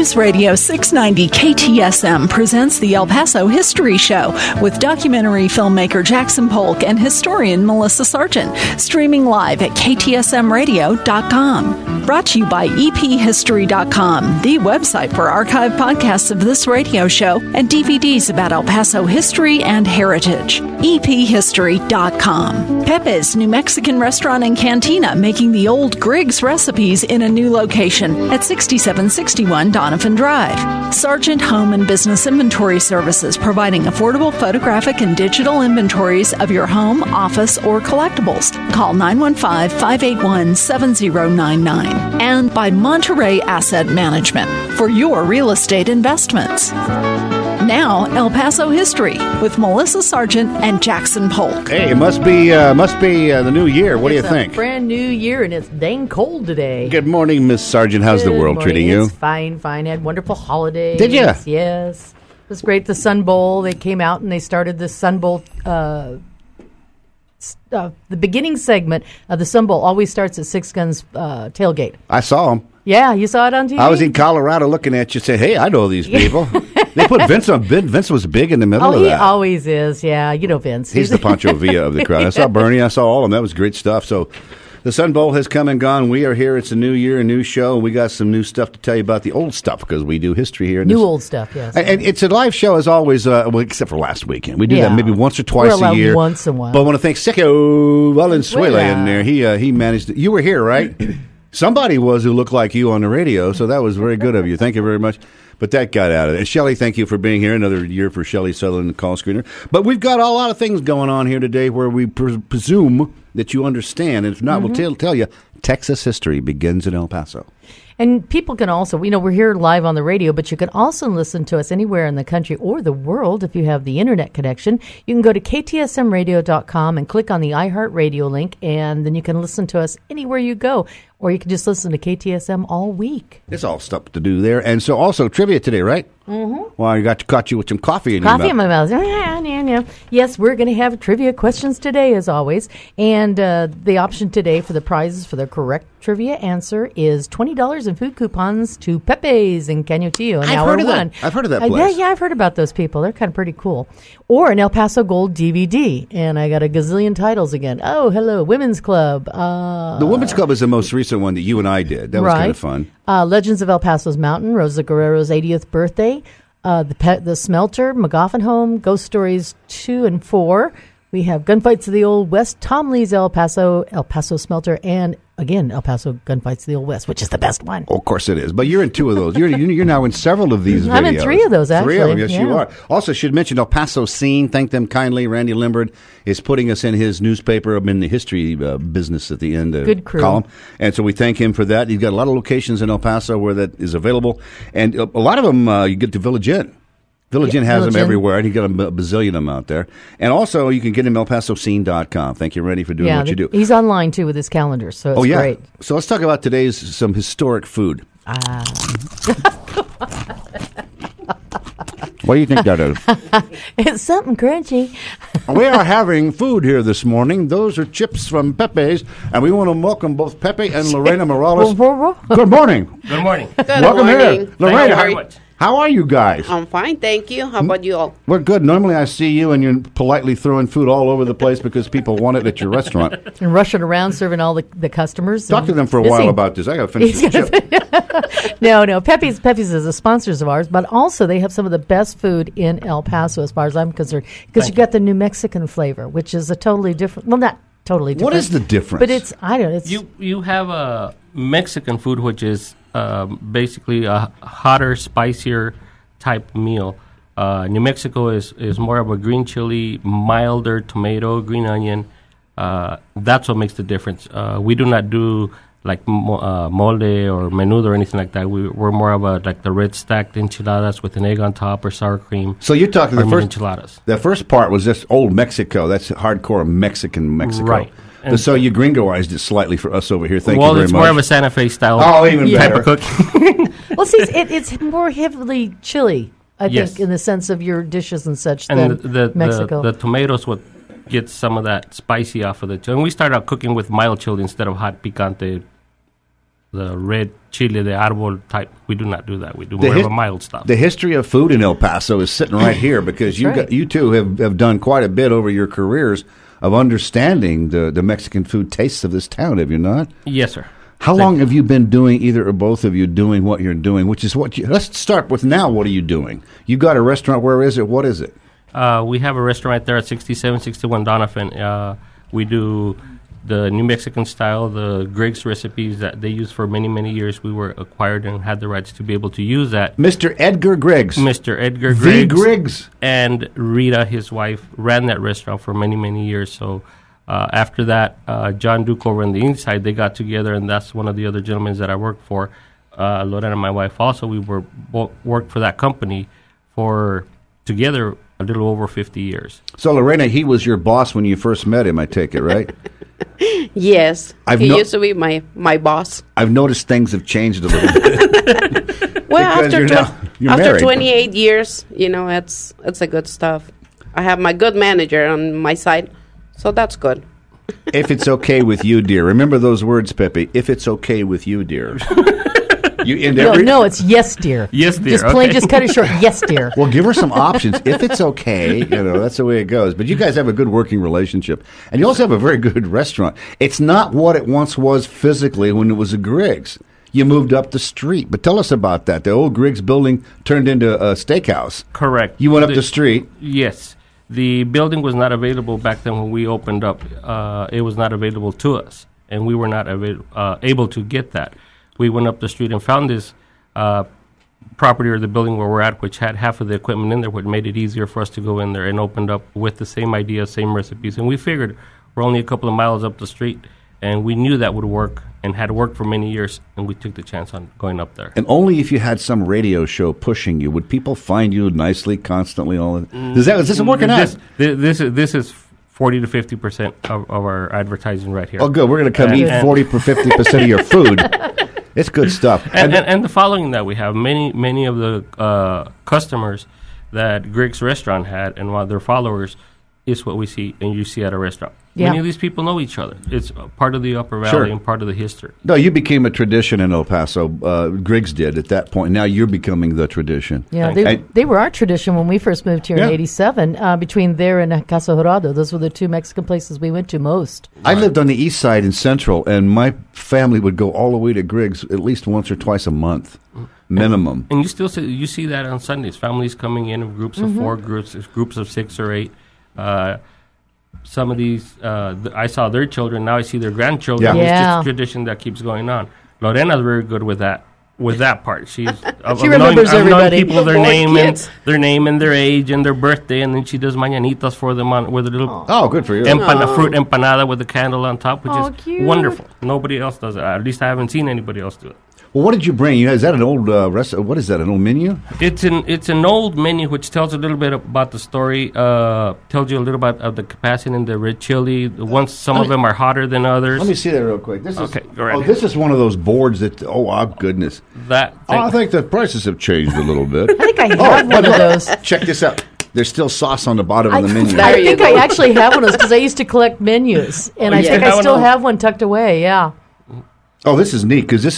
News Radio 690 KTSM presents the El Paso History Show with documentary filmmaker Jackson Polk and historian Melissa Sargent, streaming live at ktsmradio.com. Brought to you by ephistory.com, the website for archived podcasts of this radio show and DVDs about El Paso history and heritage. ephistory.com. Pepe's New Mexican Restaurant and Cantina, making the old Griggs recipes in a new location at 6761 Donovan Drive. Sargent Home and Business Inventory Services, providing affordable photographic and digital inventories of your home, office, or collectibles. Call 915-581-7099. And by Monterey Asset Management for your real estate investments. Now, El Paso History with Melissa Sargent and Jackson Polk. Hey, it must be the new year. What do you think? It's a brand new year, and it's dang cold today. Good morning, Miss Sargent. How's the world treating you? It's fine. Had wonderful holidays. Did you? Yes. It was great. The Sun Bowl, they came out and they started the Sun Bowl, the beginning segment of the Sun Bowl always starts at Six Guns tailgate. I saw them. Yeah, you saw it on TV? I was in Colorado looking at you, said, hey, I know these people. They put Vince on. Vince was big in the middle of that. He always is. Yeah, you know Vince. He's the Pancho Villa of the crowd. I saw Bernie. I saw all of them. That was great stuff. So the Sun Bowl has come and gone. We are here. It's a new year, a new show. We got some new stuff to tell you about the old stuff because we do history here. Old stuff, yes. And it's a live show as always, well, except for last weekend. We do that maybe once or twice a year. Once in a while. But I want to thank Seco Valenzuela in there. He managed it. You were here, right? Somebody was who looked like you on the radio, so that was very good of you. Thank you very much. But that got out of it. And Shelley, thank you for being here. Another year for Shelley Sutherland, the call screener. But we've got a lot of things going on here today where we presume that you understand. And if not, we'll tell you, Texas history begins in El Paso. And people can also, we're here live on the radio, but you can also listen to us anywhere in the country or the world if you have the internet connection. You can go to ktsmradio.com and click on the iHeartRadio link, and then you can listen to us anywhere you go. Or you can just listen to KTSM all week. There's all stuff to do there. And so also trivia today, right? Mm-hmm. Well, I caught you with some coffee in your mouth. Coffee in my mouth. Yes, we're going to have trivia questions today, as always. And the option today for the prizes for the correct trivia answer is $20 in food coupons to Pepe's in Canutillo. I've heard of that. I've heard of that place. Yeah, I've heard about those people. They're kind of pretty cool. Or an El Paso Gold DVD. And I got a gazillion titles again. Oh, hello, Women's Club. The Women's Club is the most recent one that you and I did. That was kind of fun. Legends of El Paso's Mountain, Rosa Guerrero's 80th birthday, the Smelter, McGoffin Home, Ghost Stories 2 and 4. We have Gunfights of the Old West, Tom Lee's El Paso Smelter, and again, El Paso Gunfights of the Old West, which is the best one. Oh, of course it is. But you're in two of those. You're now in several of these videos. I'm in three of those, actually. 3 of them, yes, you are. Also, should mention El Paso Scene. Thank them kindly. Randy Limbard is putting us in his newspaper. I'm in the history business at the end of the column. And so we thank him for that. He's got a lot of locations in El Paso where that is available. And a lot of them you get to Village Inn. Village Inn has them everywhere, and he got a bazillion of them out there. And also, you can get him elpasoscene.com. Thank you, Randy, for doing what you do. He's online, too, with his calendar, so it's great. So let's talk about today's some historic food. What do you think that is? It's something crunchy. We are having food here this morning. Those are chips from Pepe's, and we want to welcome both Pepe and Lorena Morales. Good morning. Good morning. Welcome here. Lorena, how are you guys? I'm fine, thank you. How about you all? We're good. Normally I see you and you're politely throwing food all over the place because people want it at your restaurant. And rushing around serving all the customers. Talk to them for a while about this. I got to finish this chip. No. Pepe's is a sponsor of ours, but also they have some of the best food in El Paso as far as I'm concerned. Because you got the New Mexican flavor, which is a totally different, well, not totally different. What is the difference? But it's, I don't know. It's, you have a Mexican food, which is basically a hotter, spicier type meal. New Mexico is more of a green chili, milder tomato, green onion. That's what makes the difference. We do not do like mole or menudo or anything like that. We're more of like the red stacked enchiladas with an egg on top or sour cream. So you're talking the first enchiladas. The first part was just old Mexico. That's hardcore Mexico. Right. And so you gringoized it slightly for us over here. Thank you very much. Well, it's more of a Santa Fe style. Oh, even better. Type of cooking. Well, see, it's more heavily chili, I think, in the sense of your dishes and such than Mexico. The tomatoes would get some of that spicy off of the chili. And we started out cooking with mild chili instead of hot picante red chile, the árbol type. We do not do that. We do more of a mild stuff. The history of food in El Paso is sitting right here because you two have done quite a bit over your careers of understanding the Mexican food tastes of this town, have you not? Yes, sir. How long have you been doing, either or both of you, doing what you're doing, which is let's start with now, what are you doing? You got a restaurant, where is it? What is it? We have a restaurant right there at 6761 Donovan. We do the New Mexican style, the Griggs recipes that they used for many, many years. We were acquired and had the rights to be able to use that. Mr. Edgar Griggs. Mr. Edgar Griggs. The Griggs. And Rita, his wife, ran that restaurant for many, many years. So after that, John Duke over on the inside, they got together, and that's one of the other gentlemen that I worked for. Lorena, my wife, also, we worked for that company for together a little over 50 years. So, Lorena, he was your boss when you first met him, I take it, right? Yes. He used to be my boss. I've noticed things have changed a little bit. Well, after 28 years, it's a good stuff. I have my good manager on my side, so that's good. If it's okay with you, dear. Remember those words, Pepe. If it's okay with you, dear. No, it's yes, dear. Yes, dear. Just cut it short. Yes, dear. Well, give her some options. If it's okay, that's the way it goes. But you guys have a good working relationship. And you also have a very good restaurant. It's not what it once was physically when it was a Griggs. You moved up the street. But tell us about that. The old Griggs building turned into a steakhouse. Correct. You went up the street. Yes. The building was not available back then when we opened up. It was not available to us, and we were not able to get that. We went up the street and found this property or the building where we're at, which had half of the equipment in there, which made it easier for us to go in there, and opened up with the same idea, same recipes. And we figured we're only a couple of miles up the street, and we knew that would work and had worked for many years, and we took the chance on going up there. And only if you had some radio show pushing you, would people find you nicely, constantly? Is this working out? This is 40 to 50% of our advertising right here. Oh, good. We're going to come eat 40 to 50% of your food. It's good stuff. And the following that we have, many of the customers that Griggs Restaurant had and one of their followers is what we see and you see at a restaurant. Yeah. Many of these people know each other. It's part of the Upper Valley and part of the history. No, you became a tradition in El Paso. Griggs did at that point. Now you're becoming the tradition. Yeah, they were our tradition when we first moved here in 87. Between there and Casa Dorado, those were the two Mexican places we went to most. I lived on the east side in Central, and my family would go all the way to Griggs at least once or twice a month. Minimum. And you see that on Sundays. Families coming in groups of 4, groups of 6 or 8. Some of these, I saw their children. Now I see their grandchildren. Yeah. It's just a tradition that keeps going on. Lorena's very good with that part. She remembers everybody. People, their name and their age and their birthday, and then she does mañanitas for them with a little good for you. Fruit empanada with a candle on top, which is cute. Wonderful. Nobody else does it. At least I haven't seen anybody else do it. Well, what did you bring? Is that an old what is that? An old menu? It's an old menu which tells a little bit about the story. Tells you a little bit of the capacity in the red chili. Some of them are hotter than others. Let me see that real quick. This is one of those boards that. Oh goodness! I think the prices have changed a little bit. I think I have one of those. Check this out. There's still sauce on the bottom of the menu. I think I actually have one of those because I used to collect menus, and I think I still have one tucked away. Yeah. Oh, this is neat because this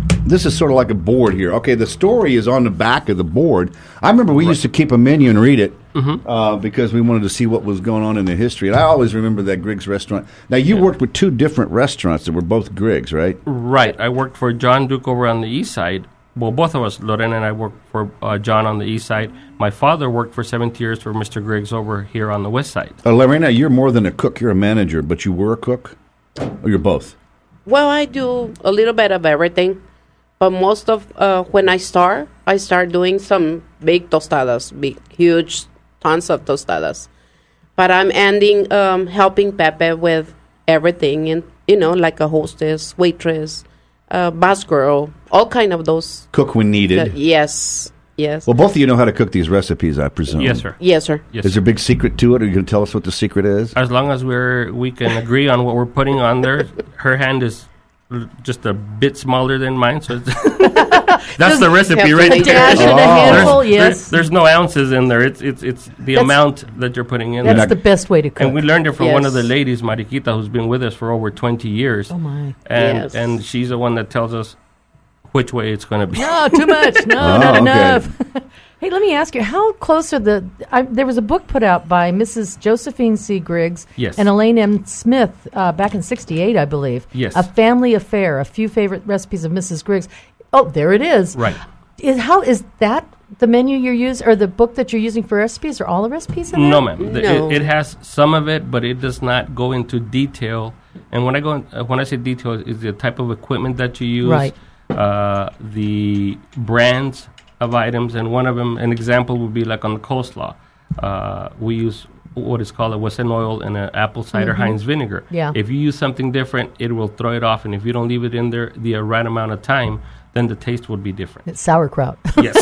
is sort of like a board here. Okay, the story is on the back of the board. I remember we used to keep a menu and read it because we wanted to see what was going on in the history. And I always remember that Griggs restaurant. Now, you worked with 2 different restaurants that were both Griggs, right? Right. I worked for John Duke over on the east side. Well, both of us, Lorena and I, worked for John on the east side. My father worked for 17 years for Mr. Griggs over here on the west side. Lorena, you're more than a cook. You're a manager, but you were a cook? Or you're both? Well, I do a little bit of everything. But most of when I start doing some big tostadas, huge, tons of tostadas. But I'm ending helping Pepe with everything, and like a hostess, waitress, bus girl, all kind of those. Cook when needed. Yes. Well, both of you know how to cook these recipes, I presume. Yes, sir. Yes, sir. Is there a big secret to it? Are you going to tell us what the secret is? As long as we can agree on what we're putting on there, her hand is just a bit smaller than mine, so that's the recipe right there. Dash and a handful, yes. There's no ounces in there. It's the amount that you're putting in. That's the best way to cook. And we learned it from one of the ladies, Mariquita, who's been with us for over 20 years. Oh my! And she's the one that tells us which way it's going to be. No, too much. No, not enough. Hey, let me ask you, how close are there was a book put out by Mrs. Josephine C. Griggs and Elaine M. Smith back in 1968, I believe. Yes. A Family Affair, a few favorite recipes of Mrs. Griggs. Oh, there it is. Right. How is that the menu you're using, or the book that you're using for recipes? Are all the recipes in there? No, ma'am. No. It has some of it, but it does not go into detail. And when I say detail, is the type of equipment that you use, right. The brands of items, and one of them, an example would be like on the coleslaw. We use what is called a Wesson oil and an apple cider Heinz vinegar. Yeah. If you use something different, it will throw it off, and if you don't leave it in there the right amount of time, then the taste would be different. It's sauerkraut.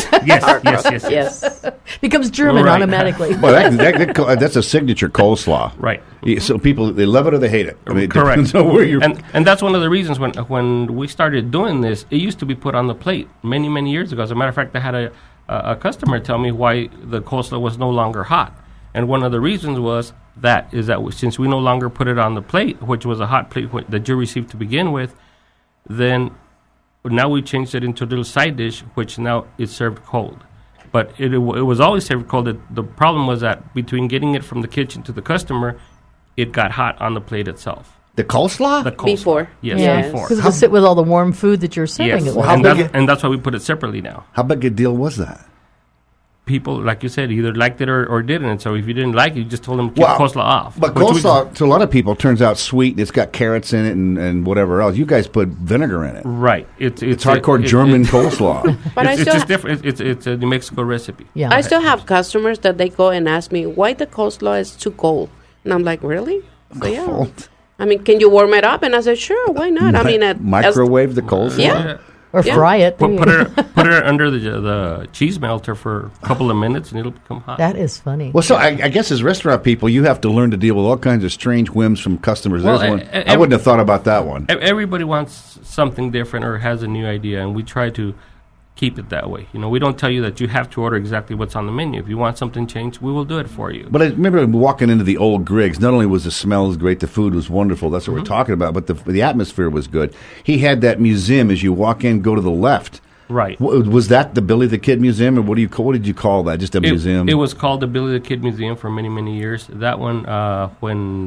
Yes. Becomes German automatically. Well, that's a signature coleslaw. Right. So people, they love it or they hate it. I mean, correct. So where you're and that's one of the reasons when we started doing this, it used to be put on the plate many, many years ago. As a matter of fact, I had a customer tell me why the coleslaw was no longer hot. And one of the reasons is that since we no longer put it on the plate, which was a hot plate that you received to begin with, then now we changed it into a little side dish, which now is served cold. But it was always served cold. The problem was that between getting it from the kitchen to the customer, it got hot on the plate itself. The coleslaw? The coleslaw. Before. Yes, before. Because it will sit with all the warm food that you're serving. Yes, Well, and that's why we put it separately now. How big a deal was that? People, like you said, either liked it or didn't. So if you didn't like it, you just told them to keep coleslaw off. But coleslaw, to a lot of people, turns out sweet. And it's got carrots in it and whatever else. You guys put vinegar in it. Right. It's hardcore German coleslaw. But it's just different. It's a New Mexico recipe. Yeah. I still have customers that they go and ask me why the coleslaw is too cold. And I'm like, really? So, yeah. I mean, can you warm it up? And I said, sure, why not? I mean, microwave the coleslaw? Yeah. Or fry it. Put it under the cheese melter for a couple of minutes, and it'll become hot. That is funny. Well, so I guess as restaurant people, you have to learn to deal with all kinds of strange whims from customers. Well, I wouldn't have thought about that one. Everybody wants something different or has a new idea, and we try to keep it that way. We don't tell you that you have to order exactly what's on the menu. If you want something changed, we will do it for you. But I remember walking into the old Griggs. Not only was the smell great, the food was wonderful. That's what we're talking about. But the atmosphere was good. He had that museum. As you walk in, go to the left. Right. Was that the Billy the Kid Museum, or what did you call that? Just a museum? It was called the Billy the Kid Museum for many, many years. That one, when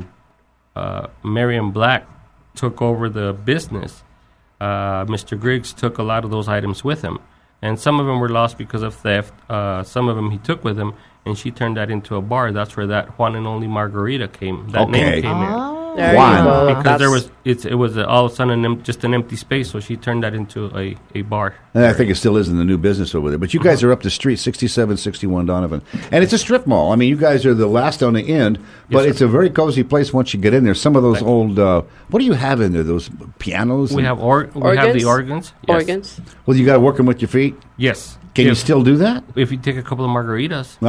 Marion Black took over the business, Mr. Griggs took a lot of those items with him. And some of them were lost because of theft. Some of them he took with him, and she turned that into a bar. That's where that One and Only Margarita came. That name came in. There you go. Because it was all of a sudden just an empty space, so she turned that into a bar. And I think it still is in the new business over there. But you guys are up the street, 6761 Donovan. And it's a strip mall. I mean, you guys are the last on the end, but it's a very cozy place once you get in there. Some of those old, what do you have in there? Those pianos? We have we have the organs. Yes. Organs. Well, you got to work them with your feet? Yes. Can you still do that? If you take a couple of margaritas.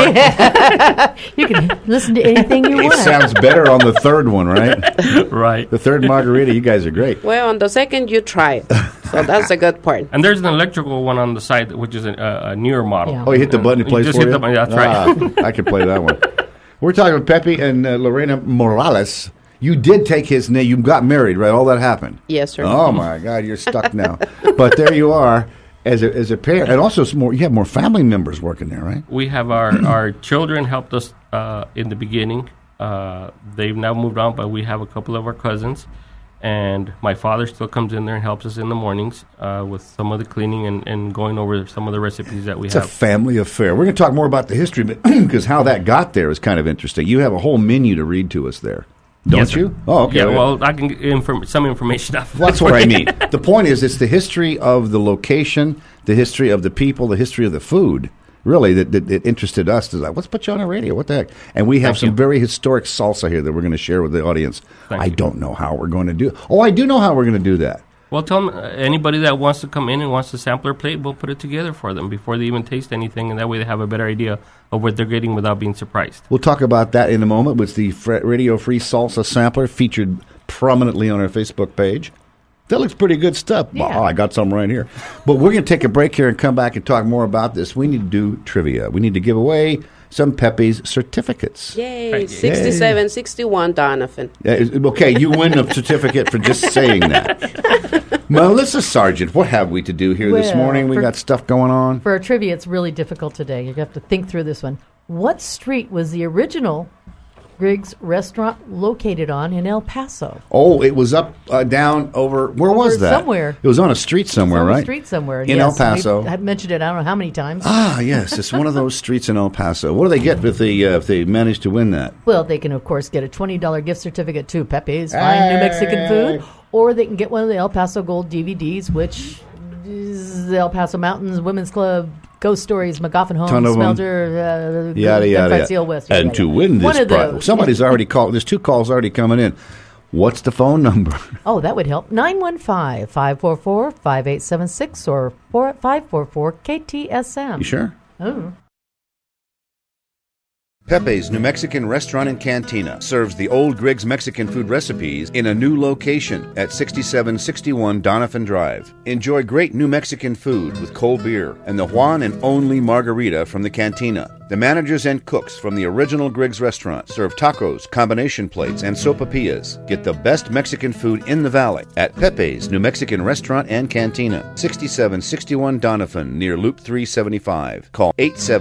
You can listen to anything you want. It sounds better on the third one, right? Right. The third margarita, you guys are great. Well, on the second, you try it. So that's a good part. And there's an electrical one on the side, which is a newer model. Yeah. Oh, you hit the button, it plays just for hit you? The button, that's right. I can play that one. We're talking with Pepe and Lorena Morales. You did take his name. You got married, right? All that happened. Yes, sir. Oh, my God, you're stuck now. But there you are. As a pair, and also you have more family members working there, right? We have our children helped us in the beginning. They've now moved on, but we have a couple of our cousins, and my father still comes in there and helps us in the mornings with some of the cleaning and going over some of the recipes that we have. It's a family affair. We're going to talk more about the history, because how that got there is kind of interesting. You have a whole menu to read to us there. Don't you? Oh, okay. Yeah, well, I can get some information off. Well, that's what I mean. The point is, it's the history of the location, the history of the people, the history of the food, really, that interested us. Like, let's put you on the radio. What the heck? And we have some very historic salsa here that we're going to share with the audience. I don't know how we're going to do it. Oh, I do know how we're going to do that. Well, tell them anybody that wants to come in and wants to sample our plate, we'll put it together for them before they even taste anything, and that way they have a better idea of what they're getting without being surprised. We'll talk about that in a moment with the Radio Free Salsa Sampler featured prominently on our Facebook page. That looks pretty good stuff. Yeah. Oh, I got some right here. But we're going to take a break here and come back and talk more about this. We need to do trivia. We need to give away some Pepe's certificates. Yay, 6761 Donovan. Okay, you win a certificate for just saying that. Melissa Sargent, what have we to do here this morning? We got stuff going on. For our trivia, it's really difficult today. You have to think through this one. What street was the original Griggs restaurant located on in El Paso? Oh, it was up, down, over. Where was that? Somewhere. It was on a street somewhere, right? A street somewhere. In El Paso. I've mentioned it I don't know how many times. Yes. It's one of those streets in El Paso. What do they get if they manage to win that? Well, they can, of course, get a $20 gift certificate to Pepe's Fine New Mexican Food, or they can get one of the El Paso Gold DVDs, which is the El Paso Mountains Women's Club, Ghost Stories, McGoffin Homes, Smelter, yada. Seal West. And to win this prize, somebody's already called. There's 2 calls already coming in. What's the phone number? Oh, that would help. 915-544-5876 or 544-KTSM. You sure? Oh. Pepe's New Mexican Restaurant and Cantina serves the old Griggs Mexican food recipes in a new location at 6761 Donovan Drive. Enjoy great New Mexican food with cold beer and the one and only margarita from the cantina. The managers and cooks from the original Griggs restaurant serve tacos, combination plates, and sopapillas. Get the best Mexican food in the valley at Pepe's New Mexican Restaurant and Cantina, 6761 Donovan, near Loop 375. Call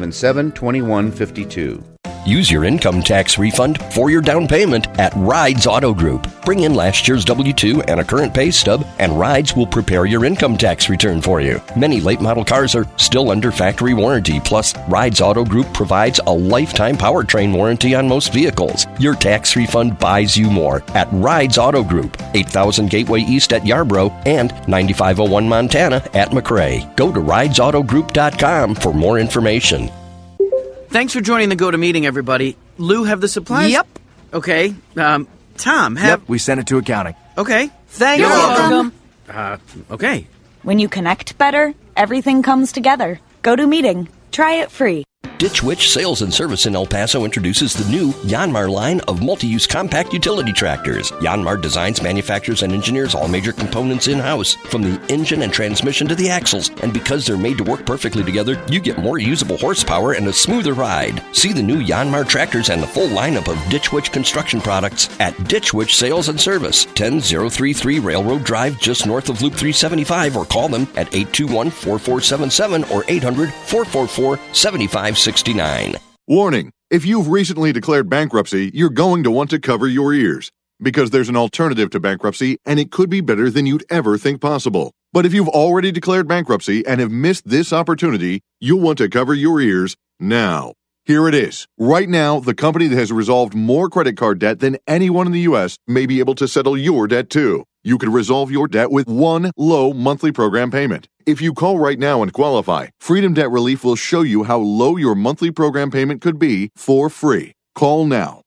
877-2152. Use your income tax refund for your down payment at Rides Auto Group. Bring in last year's W-2 and a current pay stub, and Rides will prepare your income tax return for you. Many late model cars are still under factory warranty, plus Rides Auto Group provides a lifetime powertrain warranty on most vehicles. Your tax refund buys you more at Rides Auto Group, 8000 Gateway East at Yarborough and 9501 Montana at McRae. Go to ridesautogroup.com for more information. Thanks for joining the GoToMeeting, everybody. Lou, have the supplies? Yep. Okay. Tom, have... Yep, we sent it to accounting. Okay. You're welcome. Okay. When you connect better, everything comes together. GoToMeeting. Try it free. Ditch Witch Sales and Service in El Paso introduces the new Yanmar line of multi-use compact utility tractors. Yanmar designs, manufactures, and engineers all major components in-house, from the engine and transmission to the axles. And because they're made to work perfectly together, you get more usable horsepower and a smoother ride. See the new Yanmar tractors and the full lineup of Ditch Witch construction products at Ditch Witch Sales and Service, 10033 Railroad Drive, just north of Loop 375, or call them at 821-4477 or 800-444-7569. Warning, if you've recently declared bankruptcy, you're going to want to cover your ears, because there's an alternative to bankruptcy, and it could be better than you'd ever think possible. But if you've already declared bankruptcy and have missed this opportunity, you'll want to cover your ears now. Here it is. Right now, the company that has resolved more credit card debt than anyone in the U.S. may be able to settle your debt too. You could resolve your debt with one low monthly program payment. If you call right now and qualify, Freedom Debt Relief will show you how low your monthly program payment could be for free. Call now.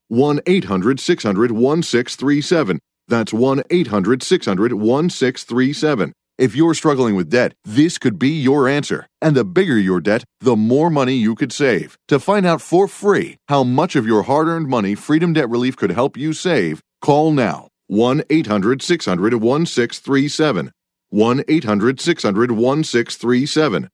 1-800-600-1637. That's 1-800-600-1637. If you're struggling with debt, this could be your answer. And the bigger your debt, the more money you could save. To find out for free how much of your hard-earned money Freedom Debt Relief could help you save, call now. 1-800-600-1637. 1-800-600-1637.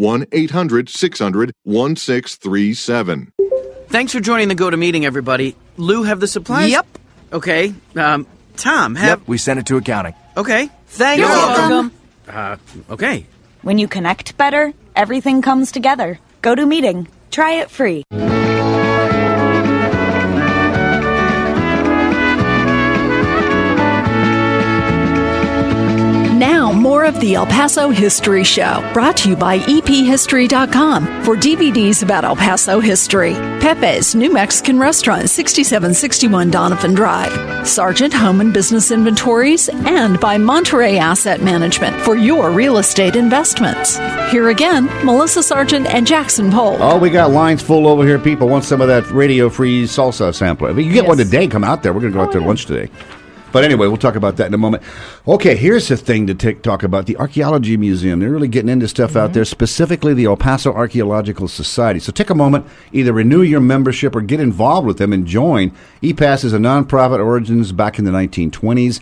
1-800-600-1637. Thanks for joining the GoToMeeting, everybody. Lou, have the supplies? Yep. Okay. Tom, have... Yep, we sent it to accounting. Okay. You're welcome. Okay. When you connect better, everything comes together. GoToMeeting. Try it free. Now, more of the El Paso History Show, brought to you by EPHistory.com for DVDs about El Paso history. Pepe's New Mexican Restaurant, 6761 Donovan Drive. Sargent Home and Business Inventories, and by Monterey Asset Management for your real estate investments. Here again, Melissa Sargent and Jackson Polk. Oh, we got lines full over here. People want some of that radio-free salsa sampler. You get one today. Come out there. We're going to go out there lunch today. But anyway, we'll talk about that in a moment. Okay, here's the thing to talk about. The Archaeology Museum. They're really getting into stuff out there, specifically the El Paso Archaeological Society. So take a moment, either renew your membership or get involved with them and join. EPAS is a nonprofit, origins back in the 1920s.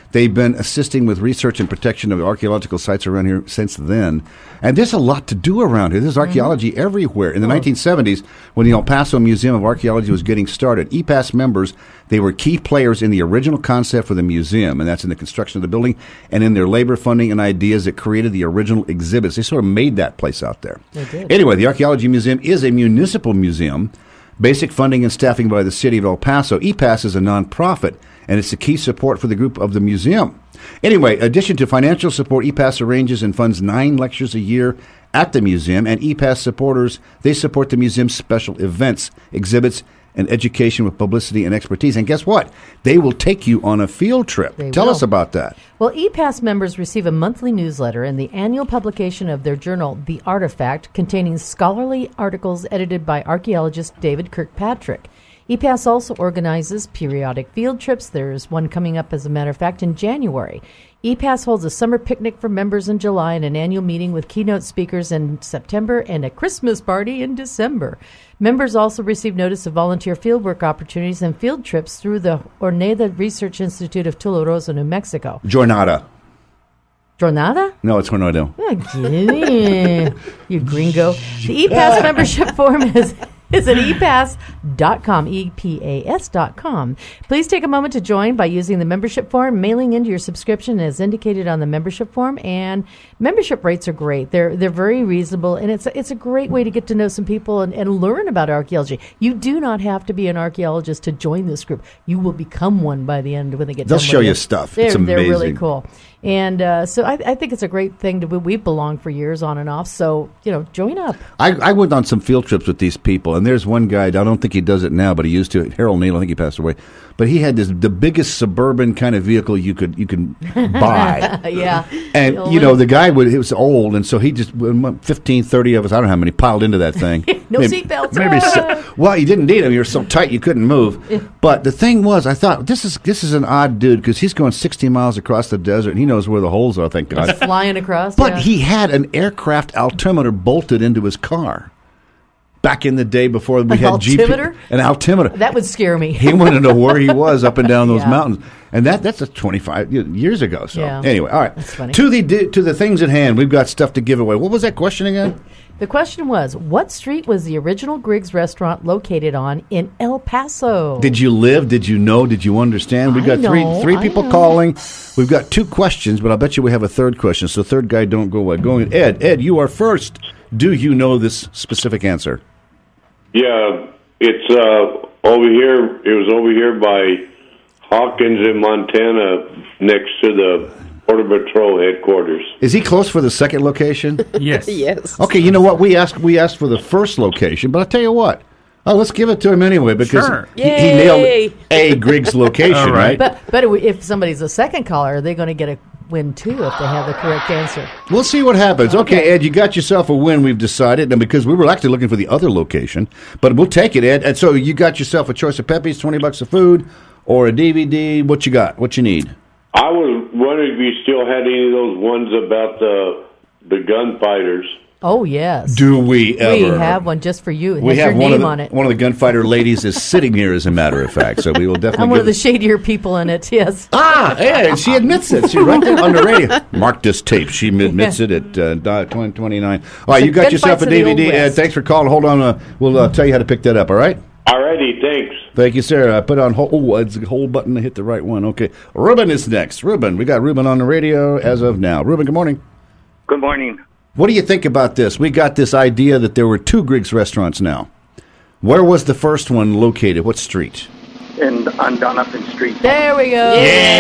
They've been assisting with research and protection of archaeological sites around here since then. And there's a lot to do around here. There's archaeology everywhere. In the 1970s, when the El Paso Museum of Archaeology was getting started, EPAS members, they were key players in the original concept for the museum, and that's in the construction of the building and in their labor funding and ideas that created the original exhibits. They sort of made that place out there. They did. Anyway, the Archaeology Museum is a municipal museum. Basic funding and staffing by the city of El Paso. EPAS is a nonprofit, and it's a key support for the group of the museum. Anyway, in addition to financial support, EPAS arranges and funds 9 lectures a year at the museum, and EPAS supporters, they support the museum's special events, exhibits, and education with publicity and expertise. And guess what? They will take you on a field trip. Tell us about that. Well, EPAS members receive a monthly newsletter and the annual publication of their journal, The Artifact, containing scholarly articles edited by archaeologist David Kirkpatrick. EPAS also organizes periodic field trips. There's one coming up, as a matter of fact, in January. EPAS holds a summer picnic for members in July and an annual meeting with keynote speakers in September and a Christmas party in December. Members also receive notice of volunteer fieldwork opportunities and field trips through the Horneda Research Institute of Tularosa, New Mexico. Jornada? No, it's Hornado. You gringo. The EPAS membership form is at epas.com, EPAS.com. Please take a moment to join by using the membership form, mailing into your subscription as indicated on the membership form, and membership rates are great. They're very reasonable, and it's a great way to get to know some people and learn about archaeology. You do not have to be an archaeologist to join this group. You will become one by the end when they get done. They'll show you stuff. It's amazing. They're really cool. And so I think it's a great thing. We've belonged for years on and off, so, join up. I went on some field trips with these people, and there's one guy, I don't think he does it now, but he used to, Harold Neal, I think he passed away, but he had the biggest suburban kind of vehicle you could buy. Yeah. And, the guy, he was old, and so he just, 15, 30 of us, I don't know how many, piled into that thing. No seatbelts. Well, you didn't need them. You were so tight you couldn't move. But the thing was, I thought, this is an odd dude, because he's going 60 miles across the desert, and he knows where the holes are, thank God. He's flying across. But he had an aircraft altimeter bolted into his car. Back in the day before we had altimeter? An altimeter. That would scare me. He wanted to know where he was up and down those mountains. And that's 25 years ago. So anyway, all right. That's funny. To the things at hand, we've got stuff to give away. What was that question again? The question was, what street was the original Griggs restaurant located on in El Paso? Did you live? Did you know? Did you understand? We've got three people calling. We've got 2 questions, but I bet you we have a third question. So third guy, don't go away. Going, Ed, you are first. Do you know this specific answer? Yeah, it's over here. It was over here by Hawkins in Montana, next to the Border Patrol headquarters. Is he close for the second location? Yes. Yes. Okay, you know what? We asked for the first location, but I'll tell you what. Oh, let's give it to him anyway, because he nailed a Griggs location, right? But if somebody's a second caller, are they going to get a win too if they have the correct answer? We'll see what happens. Okay, Ed, you got yourself a win, we've decided, and because we were actually looking for the other location, but we'll take it, Ed. And so you got yourself a choice of Pepe's, $20 of food, or a DVD. What you got? What you need? I was wondering if you still had any of those ones about the gunfighters. Oh, yes. Do we ever? We have one just for you. It we has have your name on it. One of the gunfighter ladies is sitting here, as a matter of fact, so we will definitely I'm one of the shadier people in it, yes. Yeah, she admits it. She's right there on the radio. Mark this tape. She admits it at 2029. All right, you got yourself a DVD. Ed, thanks for calling. Hold on. We'll tell you how to pick that up, all right? All righty, thanks. Thank you, sir. I put on hold. Oh, it's a hold button to hit the right one. Okay. Ruben is next. Ruben, we got Ruben on the radio as of now. Ruben, good morning. Good morning. What do you think about this? We got this idea that there were 2 Griggs restaurants now. Where was the first one located? What street? On Donovan Street. There we go.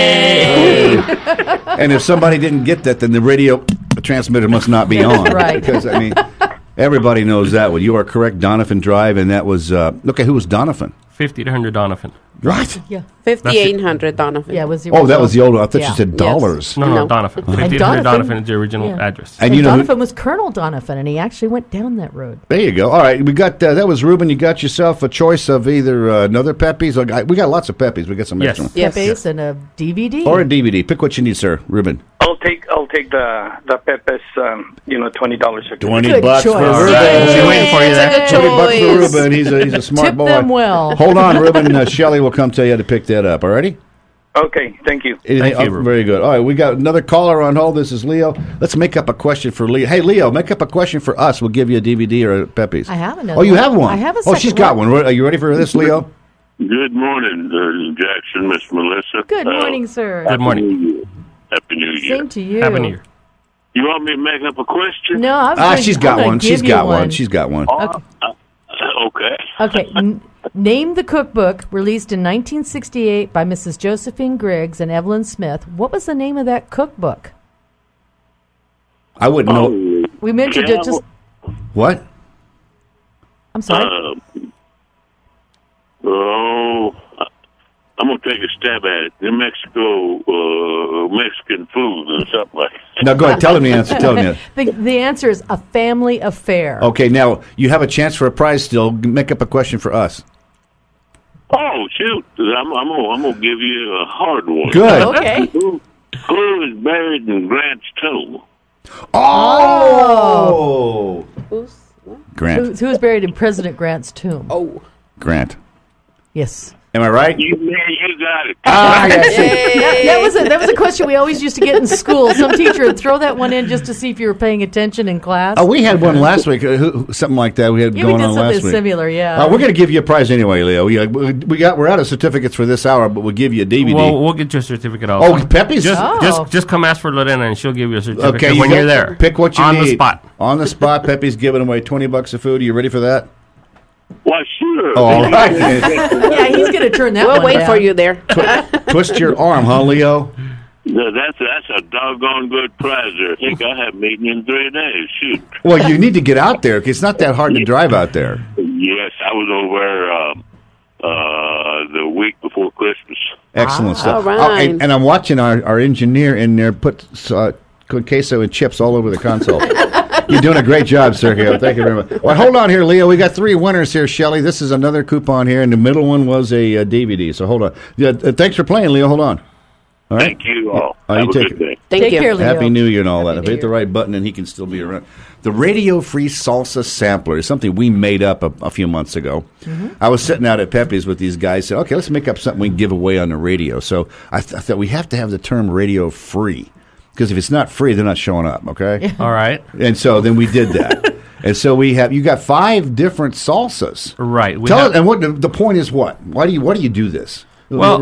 Yay! And if somebody didn't get that, then the radio transmitter must not be on. Right. Because, everybody knows that one. You are correct, Donovan Drive, and that was, who was Donovan? 5800 Donovan. Right. Yeah. 5800 Donovan. Yeah, it was the original. Oh, that was the old one. I thought you said dollars. Yes. No, Donovan. 5800 Donovan is the original address. And Donovan was Colonel Donovan, and he actually went down that road. There you go. All right, we got that was Ruben. You got yourself a choice of either another Pepe's. We got lots of Pepe's. We got some extra ones. Pepe's and a DVD. Or a DVD. Pick what you need, sir. Ruben. I'll take the Pepe's, $20. $20 for Ruben. She's waiting for you there. $20 for Ruben. He's a smart Tip boy. them well. Hold on, Ruben. Shelley will come tell you how to pick that up. All righty? Okay, thank you. Thank you. Very good. All right, we got another caller on hold. This is Leo. Let's make up a question for Leo. Hey, Leo, make up a question for us. We'll give you a DVD or a Pepe's. I have another. Oh, you have one? I have a Oh, she's got one. Are you ready for this, Leo? Good morning, Jackson, Miss Melissa. Good morning, sir. Good morning. Happy New Year. Same to you. Happy New Year. You want me to make up a question? No, she's got one. She's got one. She's got one. Okay. Okay. Name the cookbook released in 1968 by Mrs. Josephine Griggs and Evelyn Smith. What was the name of that cookbook? I wouldn't know. We mentioned it just... What? I'm sorry? I'm going to take a stab at it. New Mexico, Mexican food or something like that. No, go ahead. Tell him the answer. Tell him the answer is A Family Affair. Okay, now, you have a chance for a prize still. Make up a question for us. Oh, shoot. I'm going to give you a hard one. Good. Okay. Who is buried in Grant's tomb? Oh! Grant. Who is buried in President Grant's tomb? Oh. Grant. Yes. Am I right? You got it. That was a question we always used to get in school. Some teacher would throw that one in just to see if you were paying attention in class. Oh, we had one last week. Something like that. We had going on last week. We did something similar. Yeah. We're going to give you a prize anyway, Leo. We're out of certificates for this hour, but we'll give you a DVD. Well, we'll get you a certificate also. Oh, Pepe's? Just come ask for Lorena and she'll give you a certificate okay, when you're there. Pick what you need. On the spot. On the spot. Pepe's giving away $20 of food. Are you ready for that? Well, sure. Oh, all right. Yeah, he's going to turn that We'll wait for you there. Twist your arm, huh, Leo? That's a doggone good prize there. I think I have meeting in 3 days. Shoot. Well, you need to get out there because it's not that hard to drive out there. Yes, I was over the week before Christmas. Excellent stuff. All right. And I'm watching our engineer in there put queso and chips all over the console. You're doing a great job, Sergio. Thank you very much. Well, hold on here, Leo. We got 3 winners here, Shelley. This is another coupon here, and the middle one was a DVD. So hold on. Yeah, thanks for playing, Leo. Hold on. All right. Thank you all. Have a good day. Take care, Leo. Happy New Year and all that. If I hit the right button, and he can still be around. The radio-free salsa sampler is something we made up a few months ago. Mm-hmm. I was sitting out at Pepe's with these guys. Said, okay, let's make up something we can give away on the radio. So I thought we have to have the term radio-free. Because if it's not free, they're not showing up, okay? Yeah. All right. And so then we did that. And so you got 5 different salsas. Right. Tell us, and what the point is what? Why do you do this? Well,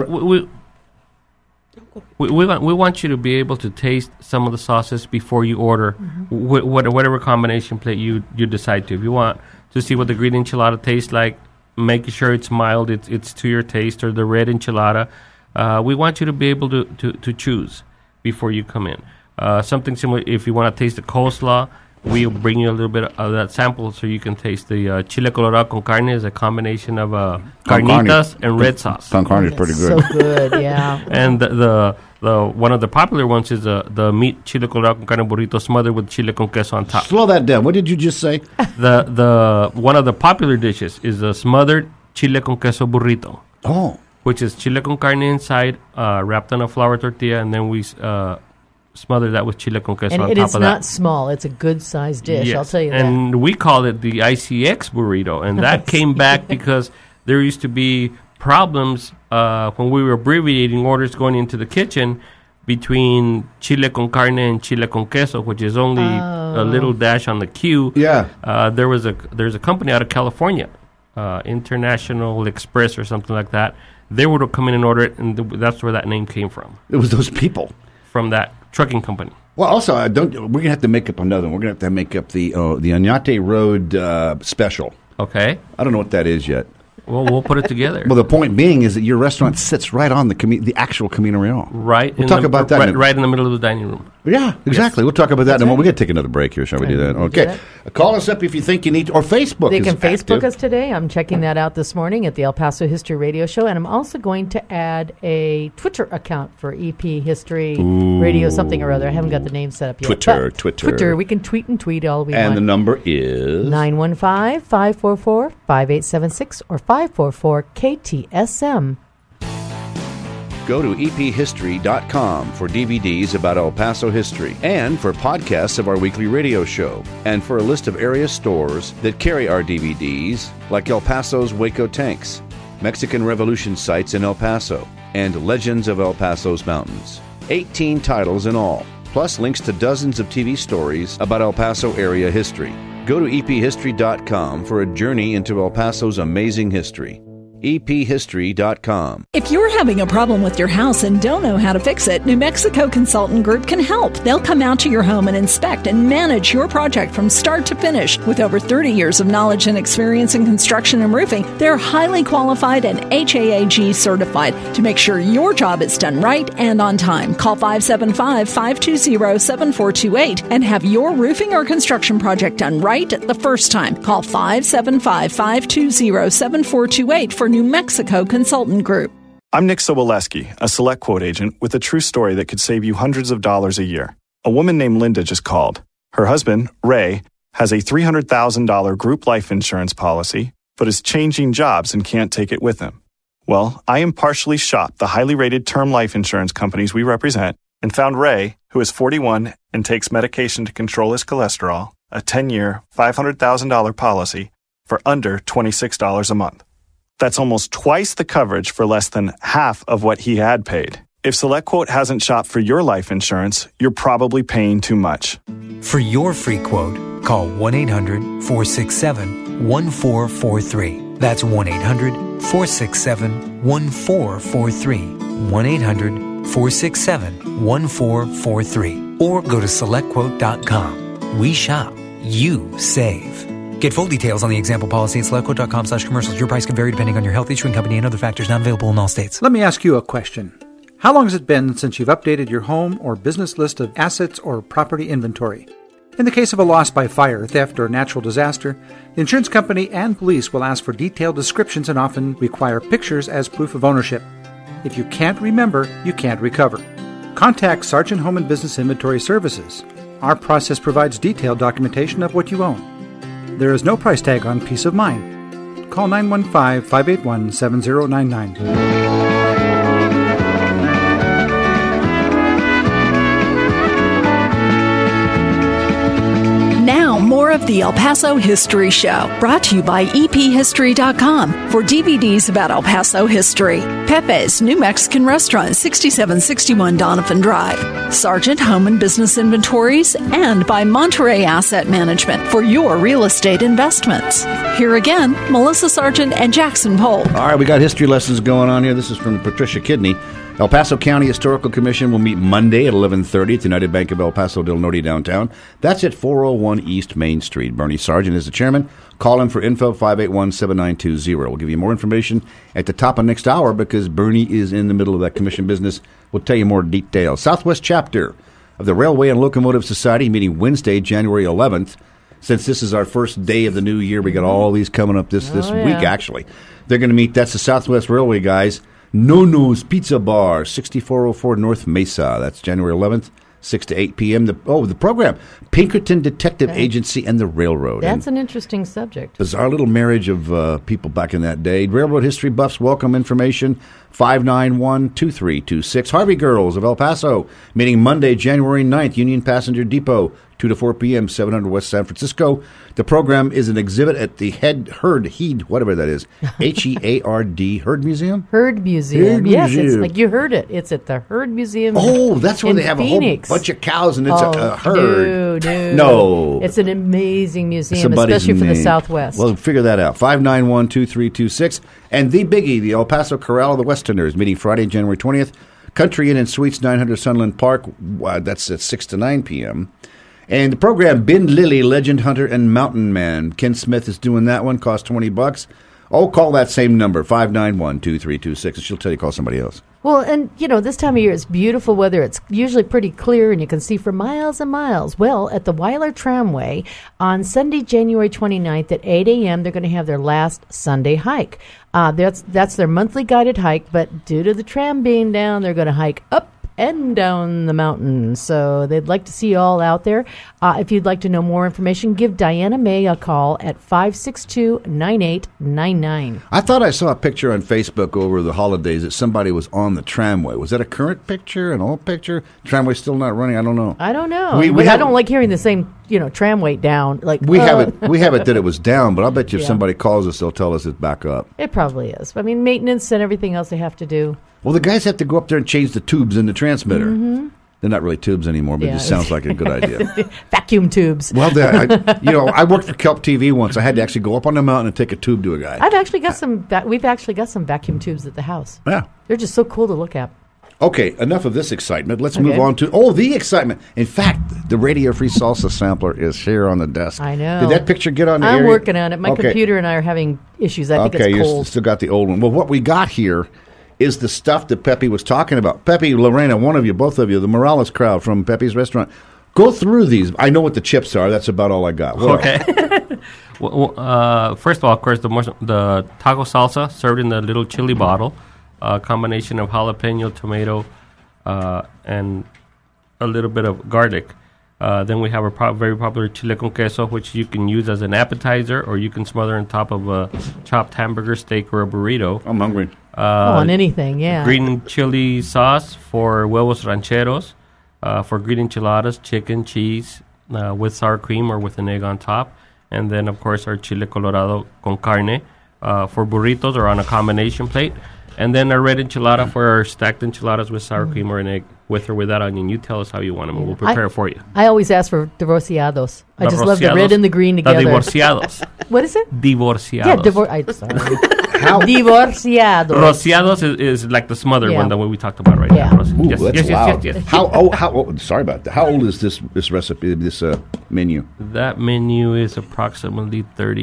we want you to be able to taste some of the sauces before you order whatever combination plate you decide to. If you want to see what the green enchilada tastes like, making sure it's mild, it's to your taste, or the red enchilada, we want you to be able to choose before you come in. Something similar, if you want to taste the coleslaw, we'll bring you a little bit of that sample so you can taste the chile colorado con carne is a combination of carnitas and red sauce. Con carne is pretty good. So good, yeah. And the one of the popular ones is the meat chile colorado con carne burrito smothered with chile con queso on top. Slow that down. What did you just say? The one of the popular dishes is the smothered chile con queso burrito. Oh. Which is chile con carne inside, wrapped on a flour tortilla, and then we smother that with chile con queso on top of that. And it's not small. It's a good-sized dish, yes. I'll tell you that. And we call it the ICX burrito, and that came back because there used to be problems when we were abbreviating orders going into the kitchen between chile con carne and chile con queso, which is only a little dash on the Q. Yeah. There's a company out of California, International Express or something like that. They would come in and order it, and that's where that name came from. It was those people. From that trucking company. Well, also, we're going to have to make up another one. We're going to have to make up the Oñate Road special. Okay. I don't know what that is yet. Well, we'll put it together. Well, the point being is that your restaurant sits right on the actual Camino Real. Right. We'll talk about that. Right in the middle of the dining room. Yeah, exactly. Yes. We'll talk about that. And we're going to take another break here. Shall we do that? Okay. Call us up if you think you need to, or Facebook. They can Facebook us today. I'm checking that out this morning at the El Paso History Radio Show. And I'm also going to add a Twitter account for EP History Radio something or other. I haven't got the name set up yet. Twitter. We can tweet and tweet all we want. And the number is? 915-544-5876 or 544-KTSM. Go to ephistory.com for DVDs about El Paso history and for podcasts of our weekly radio show and for a list of area stores that carry our DVDs like El Paso's Waco Tanks, Mexican Revolution sites in El Paso, and Legends of El Paso's Mountains. 18 titles in all, plus links to dozens of TV stories about El Paso area history. Go to ephistory.com for a journey into El Paso's amazing history. ephistory.com. If you're having a problem with your house and don't know how to fix it, New Mexico Consultant Group can help. They'll come out to your home and inspect and manage your project from start to finish. With over 30 years of knowledge and experience in construction and roofing, they're highly qualified and HAAG certified to make sure your job is done right and on time. Call 575-520-7428 and have your roofing or construction project done right the first time. Call 575-520-7428 for New Mexico Consultant Group. I'm Nick Soboleski, a Select Quote agent with a true story that could save you hundreds of dollars a year. A woman named Linda just called. Her husband, Ray, has a $300,000 group life insurance policy, but is changing jobs and can't take it with him. Well, I impartially shopped the highly rated term life insurance companies we represent and found Ray, who is 41 and takes medication to control his cholesterol, a 10-year, $500,000 policy for under $26 a month. That's almost twice the coverage for less than half of what he had paid. If SelectQuote hasn't shopped for your life insurance, you're probably paying too much. For your free quote, call 1-800-467-1443. That's 1-800-467-1443. 1-800-467-1443. Or go to SelectQuote.com. We shop. You save. Get full details on the example policy at SelectQuote.com/commercials. Your price can vary depending on your health, issuing company, and other factors not available in all states. Let me ask you a question. How long has it been since you've updated your home or business list of assets or property inventory? In the case of a loss by fire, theft, or natural disaster, the insurance company and police will ask for detailed descriptions and often require pictures as proof of ownership. If you can't remember, you can't recover. Contact Sargent Home and Business Inventory Services. Our process provides detailed documentation of what you own. There is no price tag on peace of mind. Call 915-581-7099. Now, more of the El Paso History Show, brought to you by ephistory.com for DVDs about El Paso history. Pepe's New Mexican Restaurant, 6761 Donovan Drive. Sargent Home and Business Inventories, and by Monterey Asset Management for your real estate investments. Here again, Melissa Sargent and Jackson Pohl. All right, we got history lessons going on here. This is from Patricia Kidney. El Paso County Historical Commission will meet Monday at 11:30 at the United Bank of El Paso Del Norte downtown. That's at 401 East Main Street. Bernie Sargent is the chairman. Call him for info, 581-7920. We'll give you more information at the top of next hour because Bernie is in the middle of that commission business. We'll tell you more details. Southwest Chapter of the Railway and Locomotive Society meeting Wednesday, January 11th. Since this is our first day of the new year, we got all these coming up this week, actually. They're going to meet, that's the Southwest Railway guys, Nono's Pizza Bar, 6404 North Mesa. That's January 11th, 6 to 8 p.m. The program, Pinkerton Detective Agency and the Railroad. That's an interesting subject. Bizarre little marriage of people back in that day. Railroad history buffs welcome information, 591-2326. Harvey Girls of El Paso, meeting Monday, January 9th, Union Passenger Depot, 2 to 4 p.m., 700 West San Francisco. The program is an exhibit at the Heard Museum? Heard Museum. Yes, it's like you heard it. It's at the Heard Museum. Oh, that's where they have Phoenix. A whole bunch of cows, and it's a herd. No. It's an amazing museum, especially for the Southwest. Well, figure that out. 591-2326. And the biggie, the El Paso Corral of the Westerners, meeting Friday, January 20th. Country Inn and Suites, 900 Sunland Park. That's at 6 to 9 p.m., and the program, Ben Lilly, Legend Hunter and Mountain Man. Ken Smith is doing that one. Costs $20. Oh, call that same number, 591-2326, and she'll tell you to call somebody else. Well, and, this time of year, it's beautiful weather. It's usually pretty clear, and you can see for miles and miles. Well, at the Weiler Tramway, on Sunday, January 29th at 8 a.m., they're going to have their last Sunday hike. That's their monthly guided hike, but due to the tram being down, they're going to hike up and down the mountain. So they'd like to see you all out there. If you'd like to know more information, give Diana May a call at 562-9899. I thought I saw a picture on Facebook over the holidays that somebody was on the tramway. Was that a current picture, an old picture? Tramway still not running? I don't know. I don't know. I don't like hearing the same tram weight down. Like we have it that it was down, but I'll bet you if somebody calls us, they'll tell us it's back up. It probably is. I mean, maintenance and everything else they have to do. Well, the guys have to go up there and change the tubes in the transmitter. Mm-hmm. They're not really tubes anymore, but it just sounds like a good idea. Vacuum tubes. Well, I worked for Kelp TV once. I had to actually go up on the mountain and take a tube to a guy. I've actually got some. We've actually got some vacuum tubes at the house. Yeah, they're just so cool to look at. Okay, enough of this excitement. Let's move on to the excitement. In fact, the Radio Free Salsa sampler is here on the desk. I know. Did that picture get on the I'm working on it. My computer and I are having issues. I think it's cold. Okay, you still got the old one. Well, what we got here is the stuff that Pepe was talking about. Pepe, Lorena, one of you, both of you, the Morales crowd from Pepe's Restaurant. Go through these. I know what the chips are. That's about all I got. Okay. First of all, of course, the taco salsa served in the little chili bottle, a combination of jalapeno, tomato, and a little bit of garlic. Then we have a very popular chile con queso, which you can use as an appetizer, or you can smother on top of a chopped hamburger, steak, or a burrito. I'm hungry. On anything, yeah. Green chili sauce for huevos rancheros, for green enchiladas, chicken, cheese, with sour cream or with an egg on top. And then, of course, our chile colorado con carne for burritos or on a combination plate. And then a red enchilada for our stacked enchiladas with sour cream or an egg, with or without onion. You tell us how you want them, and we'll prepare it for you. I always ask for divorciados. I just love the red and the green together. Divorciados. What is it? Divorciados. Yeah, sorry. Divorciados. Rociados is like the smothered one that we talked about right now. Ooh, that's loud. Yes. How sorry about that. How old is this recipe, this menu? That menu is approximately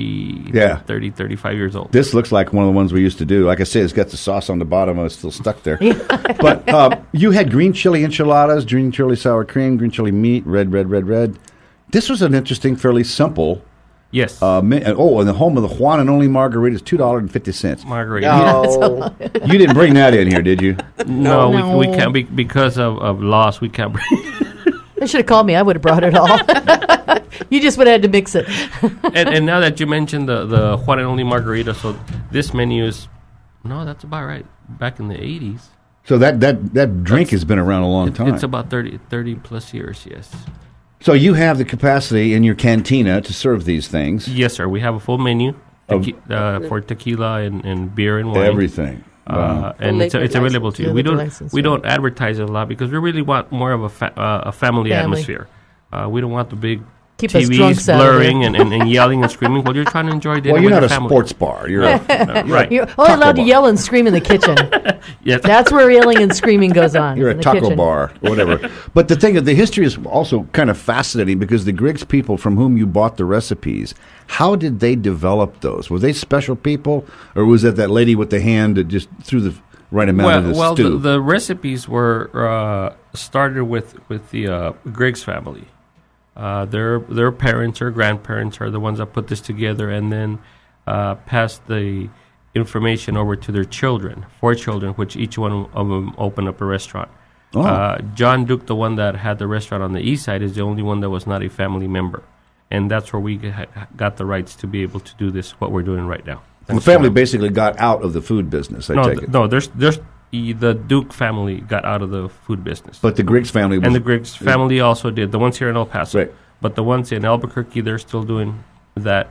35 years old. This looks like one of the ones we used to do. Like I said, it's got the sauce on the bottom. It's still stuck there. But you had green chili enchiladas, green chili sour cream, green chili meat, red. This was an interesting, fairly simple. Yes. And the home of the Juan and Only Margarita is $2.50. Margarita. No. You didn't bring that in here, did you? No. We can't because of loss. We can't bring. They should have called me. I would have brought it all. You just would have had to mix it. and now that you mentioned the Juan and Only Margarita, so this menu is that's about right. Back in the 80s. So that drink has been around a long time. It's about 30 plus years. Yes. So you have the capacity in your cantina to serve these things? Yes, sir. We have a full menu for tequila and beer and wine. Everything. Wow. And it's available to you. We don't advertise it a lot because we really want more of a family atmosphere. We don't want the big TVs blurring and yelling and screaming while you're trying to enjoy dinner. Well, you're with not a family. sports bar. You're right. You're only allowed to yell and scream in the kitchen. Yes. That's where yelling and screaming goes on. You're a taco bar or whatever. But the thing is, the history is also kind of fascinating because the Griggs people from whom you bought the recipes, how did they develop those? Were they special people, or was it that lady with the hand that just threw the right amount of the stew? Well, the recipes were started with the Griggs family. Their parents or grandparents are the ones that put this together and then passed the information over to their children, 4 children, which each one of them opened up a restaurant. Oh. John Duke, the one that had the restaurant on the east side, is the only one that was not a family member. And that's where we got the rights to be able to do this, what we're doing right now. The family basically got out of the food business, I take it. No, there's the Duke family got out of the food business. But the Griggs family and the Griggs family also did. The ones here in El Paso. Right. But the ones in Albuquerque, they're still doing that.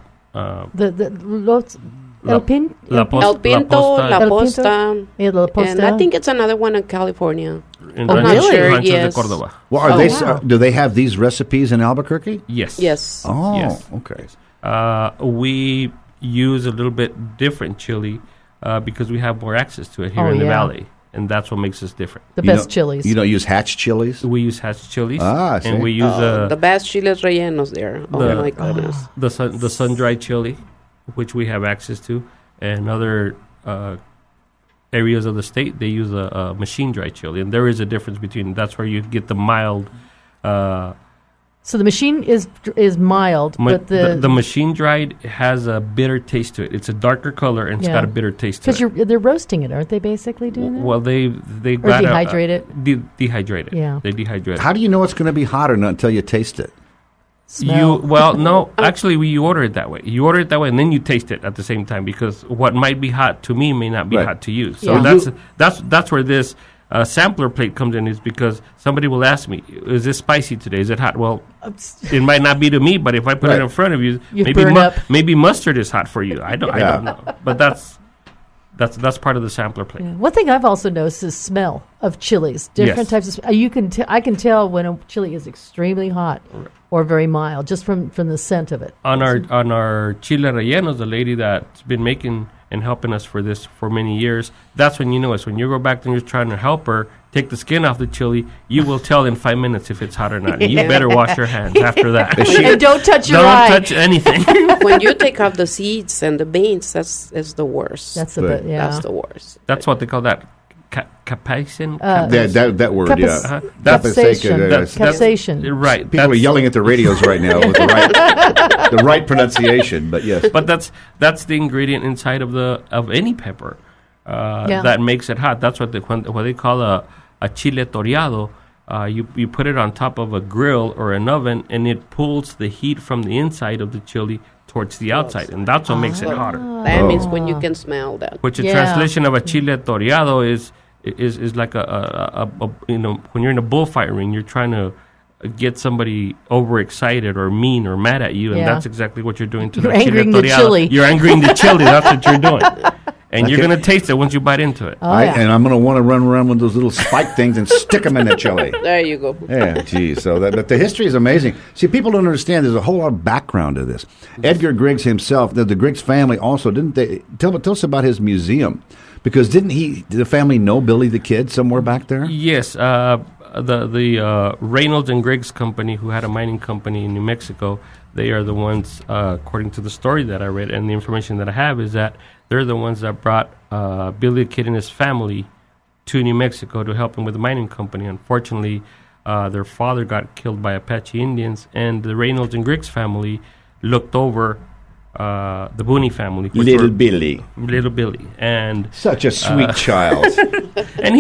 El Pinto, La Posta, and I think it's another one in California. I'm not sure. Yes. De Córdoba. Well, do they have these recipes in Albuquerque? Yes. Oh, yes. Okay. We use a little bit different chili because we have more access to it here in the valley. And that's what makes us different. The best chilies. You don't use Hatch chilies? We use Hatch chilies. See. And we use the best chiles rellenos there. Oh my goodness. The sun-dried chili, which we have access to, and other areas of the state, they use a machine-dried chili. And there is a difference between, that's where you get the mild... So the machine is mild, but the machine dried has a bitter taste to it. It's a darker color and it's got a bitter taste to it. Because they're roasting it, aren't they? Basically doing that. Well, they got dehydrate it. Dehydrate it. Yeah, they dehydrate it. How do you know it's going to be hot or not until you taste it? Actually, you order it that way. You order it that way, and then you taste it at the same time because what might be hot to me may not be hot to you. So that's where this sampler plate comes in is because somebody will ask me, is this spicy today? Is it hot? Well, it might not be to me, but if I put it in front of you, maybe mustard is hot for you. I don't know. But that's part of the sampler plate. Yeah. One thing I've also noticed is smell of chilies. Different types of I can tell when a chili is extremely hot or very mild just from the scent of it. On our chile rellenos, the lady that's been making and helping us for this for many years, that's when you know us. When you go back and you're trying to help her take the skin off the chili, you will tell in 5 minutes if it's hot or not. And you better wash your hands after that. And don't touch your eye. Don't touch anything. When you take off the seeds and the beans, that's the worst. That's the worst. That's what they call that. Capsaicin? That word, Capsaicin. Right. People are yelling at the radios right now with the right pronunciation, but yes. But that's the ingredient inside of any pepper that makes it hot. That's what they call a chile toreado. You put it on top of a grill or an oven, and it pulls the heat from the inside of the chili towards the outside, and that's what makes it hotter. That means when you can smell that. Which a translation of a chile toreado is like a when you're in a bullfight ring, you're trying to get somebody overexcited or mean or mad at you, and that's exactly what you're doing to the chile toreado. You're angering the chili. That's what you're doing. And you're going to taste it once you bite into it. And I'm going to want to run around with those little spike things and stick them in the chili. There you go. Yeah, geez. But the history is amazing. See, people don't understand. There's a whole lot of background to this. Edgar Griggs himself, the Griggs family also, didn't they? Tell us about his museum. Because did the family know Billy the Kid somewhere back there? Yes. The Reynolds and Griggs company, who had a mining company in New Mexico, they are the ones, according to the story that I read and the information that I have, is that they're the ones that brought Billy the Kid and his family to New Mexico to help him with the mining company. Unfortunately, their father got killed by Apache Indians, and the Reynolds and Griggs family looked over the Booney family. Little Billy. And such a sweet child. And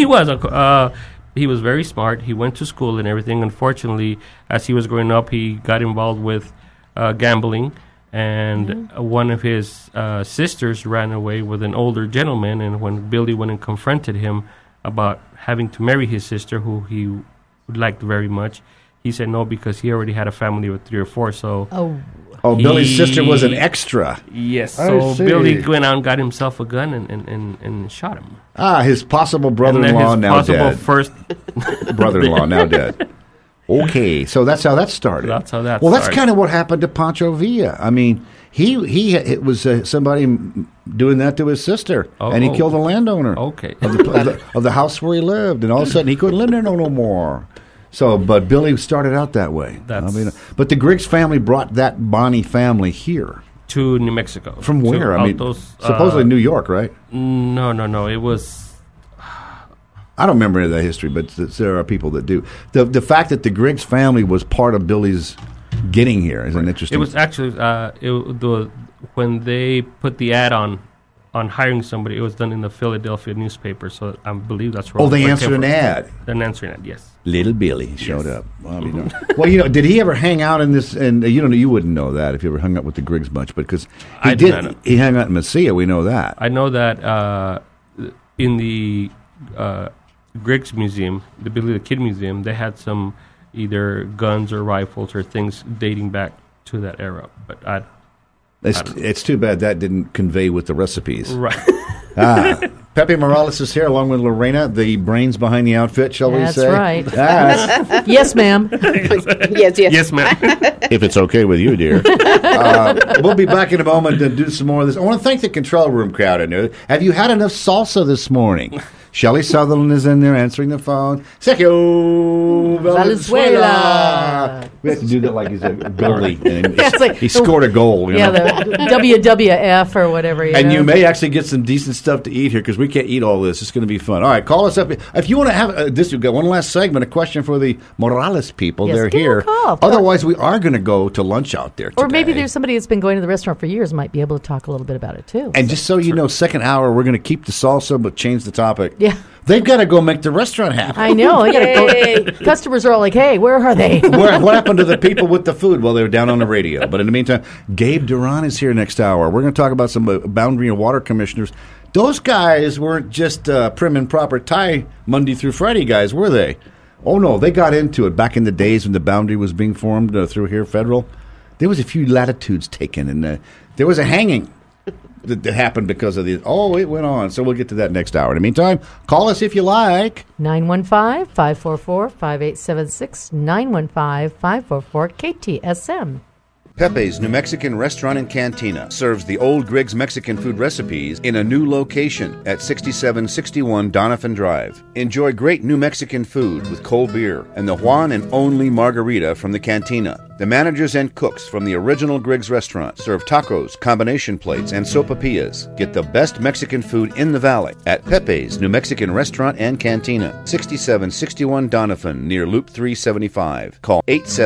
he was very smart. He went to school and everything. Unfortunately, as he was growing up, he got involved with gambling. And one of his sisters ran away with an older gentleman. And when Billy went and confronted him about having to marry his sister, who he liked very much, he said no because he already had a family with 3 or 4. So Billy's sister was an extra. Yes. So Billy went out and got himself a gun and shot him. His possible brother-in-law now dead. First brother-in-law now dead. Okay, so that's how that started. That's how that started. That's kind of what happened to Pancho Villa. I mean, it was somebody doing that to his sister, and he killed a landowner of the house where he lived, and all of a sudden he couldn't live there no more. So, but Billy started out that way. But the Griggs family brought that Bonnie family here. To New Mexico. From where? Supposedly New York, right? No. It was... I don't remember any of that history, but there are people that do. The fact that the Griggs family was part of Billy's getting here is an interesting... It was actually... when they put the ad on hiring somebody, it was done in the Philadelphia newspaper, so I believe that's where... they answered an ad. An answering ad, yes. Little Billy showed up. Well, did he ever hang out in this? And you wouldn't know that if you ever hung out with the Griggs much, but because he did. He hung out in Mesilla. We know that. I know that in the Griggs Museum, the Billy the Kid Museum, they had some either guns or rifles or things dating back to that era. But it's too bad that didn't convey with the recipes. Right. Pepe Morales is here along with Lorena, the brains behind the outfit, shall we say? That's right. Yes, ma'am. Yes, ma'am. If it's okay with you, dear. We'll be back in a moment to do some more of this. I want to thank the control room crowd in there. Have you had enough salsa this morning? Shelley Sutherland is in there answering the phone. Sergio Valenzuela. We have to do that like he's a goalie. And he scored a goal. The WWF or whatever. And you may actually get some decent stuff to eat here because we can't eat all this. It's going to be fun. All right, call us up. If you want to have this, we've got one last segment, a question for the Morales people. Yes, they're here. Otherwise, we are going to go to lunch out there today. Or maybe there's somebody that's been going to the restaurant for years might be able to talk a little bit about it, too. And just so you know, second hour, we're going to keep the salsa but change the topic. Yeah. They've got to go make the restaurant happen. I know. Customers are all like, hey, where are they? What happened to the people with the food? Well, they were down on the radio. But in the meantime, Gabe Duran is here next hour. We're going to talk about some boundary and water commissioners Those guys weren't just prim and proper Thai Monday through Friday guys, were they? Oh, no, they got into it back in the days when the boundary was being formed through here, federal. There was a few latitudes taken, and there was a hanging that happened because of the... Oh, it went on. So we'll get to that next hour. In the meantime, call us if you like. 915-544-5876, 915-544-KTSM. Pepe's New Mexican Restaurant and Cantina serves the old Griggs Mexican food recipes in a new location at 6761 Donovan Drive. Enjoy great New Mexican food with cold beer and the one and only margarita from the cantina. The managers and cooks from the original Griggs restaurant serve tacos, combination plates, and sopapillas. Get the best Mexican food in the valley at Pepe's New Mexican Restaurant and Cantina, 6761 Donovan, near Loop 375. Call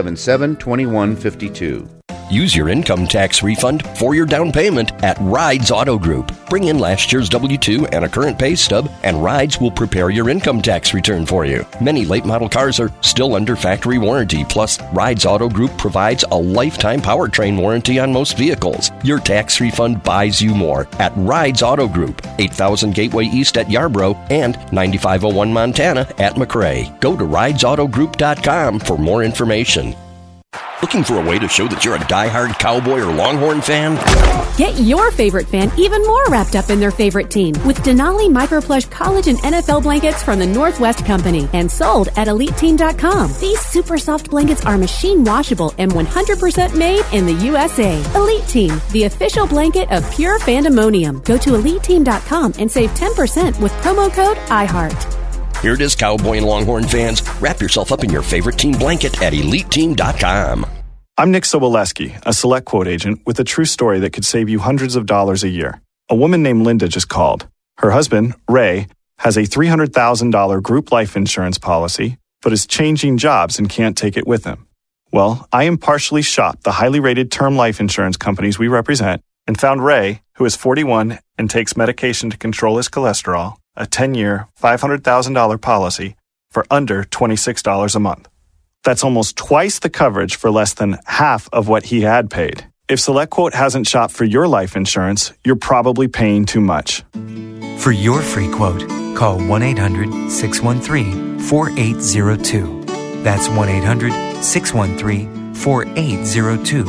877-2152. Use your income tax refund for your down payment at Rides Auto Group. Bring in last year's W-2 and a current pay stub, and Rides will prepare your income tax return for you. Many late model cars are still under factory warranty, plus Rides Auto Group provides a lifetime powertrain warranty on most vehicles. Your tax refund buys you more at Rides Auto Group, 8000 Gateway East at Yarborough and 9501 Montana at McRae. Go to ridesautogroup.com for more information. Looking for a way to show that you're a diehard Cowboy or Longhorn fan? Get your favorite fan even more wrapped up in their favorite team with Denali Microplush College and NFL blankets from the Northwest Company and sold at EliteTeam.com. These super soft blankets are machine washable and 100% made in the USA. Elite Team, the official blanket of pure fandemonium. Go to EliteTeam.com and save 10% with promo code iHeart. Here it is, Cowboy and Longhorn fans. Wrap yourself up in your favorite team blanket at EliteTeam.com. I'm Nick Soboleski, a Select Quote agent with a true story that could save you hundreds of dollars a year. A woman named Linda just called. Her husband, Ray, has a $300,000 group life insurance policy, but is changing jobs and can't take it with him. Well, I impartially shopped the highly rated term life insurance companies we represent and found Ray, who is 41 and takes medication to control his cholesterol, a 10-year, $500,000 policy for under $26 a month. That's almost twice the coverage for less than half of what he had paid. If SelectQuote hasn't shopped for your life insurance, you're probably paying too much. For your free quote, call 1-800-613-4802. That's 1-800-613-4802.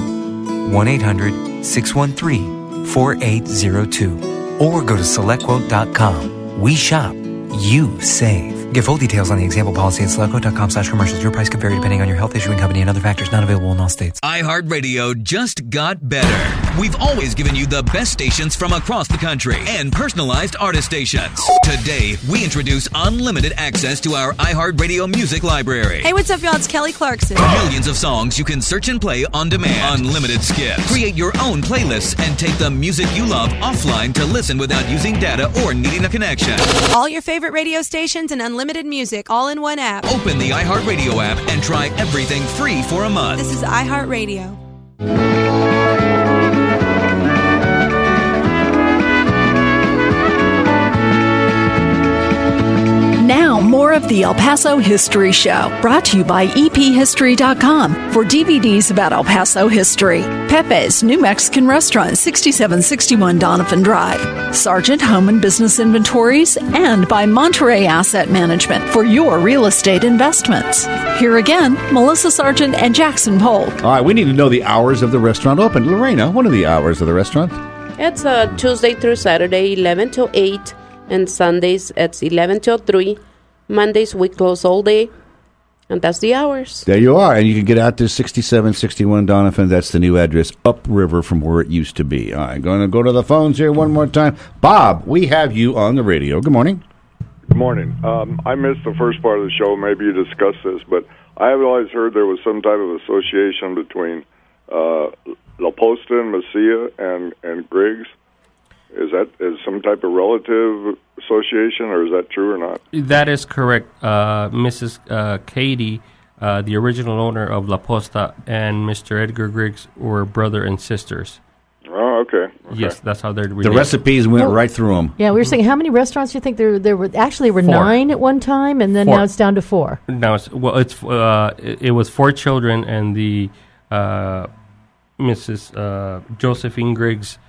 1-800-613-4802. Or go to SelectQuote.com. We shop, you save. Get full details on the example policy at SelectQuote.com/commercials. Your price could vary depending on your health, issuing company, and other factors. Not available in all states. iHeartRadio just got better. We've always given you the best stations from across the country and personalized artist stations. Today, we introduce unlimited access to our iHeartRadio music library. Hey, what's up, y'all? It's Kelly Clarkson. Millions of songs you can search and play on demand. Unlimited skips. Create your own playlists and take the music you love offline to listen without using data or needing a connection. All your favorite radio stations and unlimited music all in one app. Open the iHeartRadio app and try everything free for a month. This is iHeartRadio. Now, more of the El Paso History Show, brought to you by EPHistory.com for DVDs about El Paso history. Pepe's New Mexican Restaurant, 6761 Donovan Drive. Sargent Home and Business Inventories, and by Monterey Asset Management for your real estate investments. Here again, Melissa Sargent and Jackson Pohl. All right, we need to know the hours of the restaurant open. Lorena, what are the hours of the restaurant? It's Tuesday through Saturday, 11 till 8. And Sundays, it's 11 till 3. Mondays, we close all day. And that's the hours. There you are. And you can get out to 6761 Donovan. That's the new address, upriver from where it used to be. All right, going to go to the phones here one more time. Bob, we have you on the radio. Good morning. Good morning. I missed the first part of the show. Maybe you discussed this, but I have always heard there was some type of association between La Posta and Mesilla and Griggs. Is some type of relative association, or is that true or not? That is correct. Mrs. Katie, the original owner of La Posta, and Mr. Edgar Griggs were brother and sisters. Oh, okay. Yes, that's how they're related. The recipes went right through them. Yeah, we were saying, how many restaurants do you think there were? Actually, there were 4. 9 at one time, and then 4. now it's down to 4. Now it was 4 children, and the Mrs. Josephine Griggs